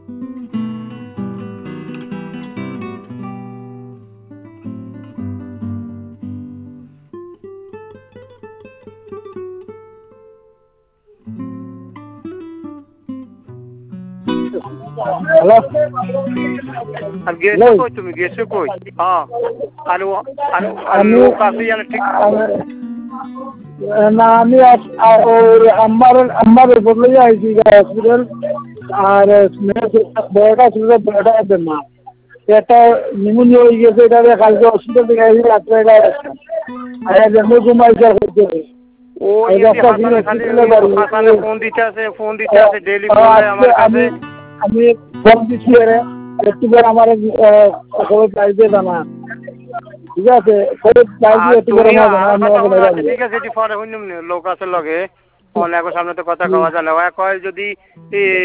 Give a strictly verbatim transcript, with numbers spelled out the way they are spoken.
hello আর গেছো কই তুমি গেছো কই হ্যাঁ আর আর আমি লোক আছে জানে ঠিক না আমি আমার আমার বদলে আইছি হসপিটাল আর বড়টা ছিল বড়টা মা একটা নিমোনিয়া হয়ে গেছে এটা কালকে হসপিটাল থেকে আইছি রাত্রে আর জন্ম ঘুমাইছে ও হাসানে খালি হাসানে ফোন দিতে আছে ফোন দিতে আছে ডেইলি ফোন দেয় আমার কাছে আমি ফোন দিচ্ছি রে একটু করে আমার খবর চাইতে জানা ঠিক আছে খবর চাইছি একটু করে ঠিক আছে এটি পরে হইনি লোক আছে লগে অনেক সামনে তো কথা কওয়া যায় না কয় যদি